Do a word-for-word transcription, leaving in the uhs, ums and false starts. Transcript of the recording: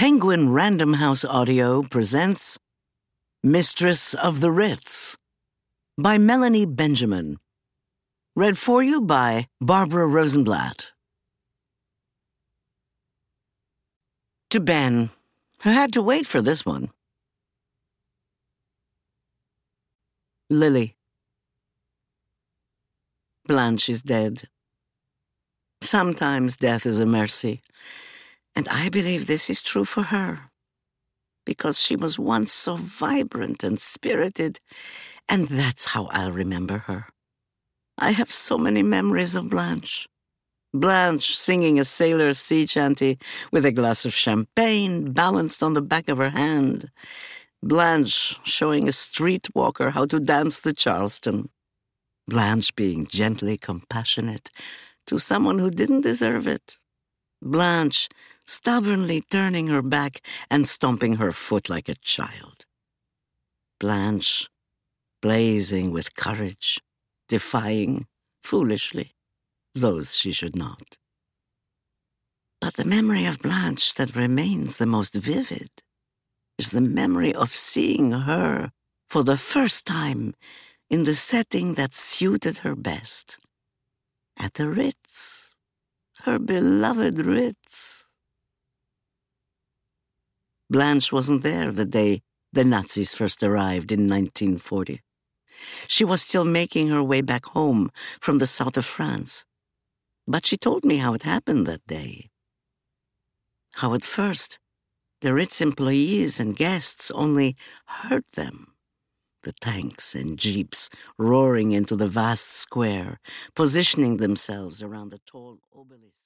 Penguin Random House Audio presents Mistress of the Ritz by Melanie Benjamin. Read for you by Barbara Rosenblatt. To Ben, who had to wait for this one. Lily. Blanche is dead. Sometimes death is a mercy, and I believe this is true for her, because she was once so vibrant and spirited, and that's how I'll remember her. I have so many memories of Blanche. Blanche singing a sailor's sea chanty with a glass of champagne balanced on the back of her hand. Blanche showing a streetwalker how to dance the Charleston. Blanche being gently compassionate to someone who didn't deserve it. Blanche stubbornly turning her back and stomping her foot like a child. Blanche blazing with courage, defying, foolishly, those she should not. But the memory of Blanche that remains the most vivid is the memory of seeing her for the first time in the setting that suited her best, at the Ritz, her beloved Ritz. Blanche wasn't there the day the Nazis first arrived in nineteen forty. She was still making her way back home from the south of France. But she told me how it happened that day. How at first, the Ritz employees and guests only heard them. The tanks and jeeps roaring into the vast square, positioning themselves around the tall obelisk.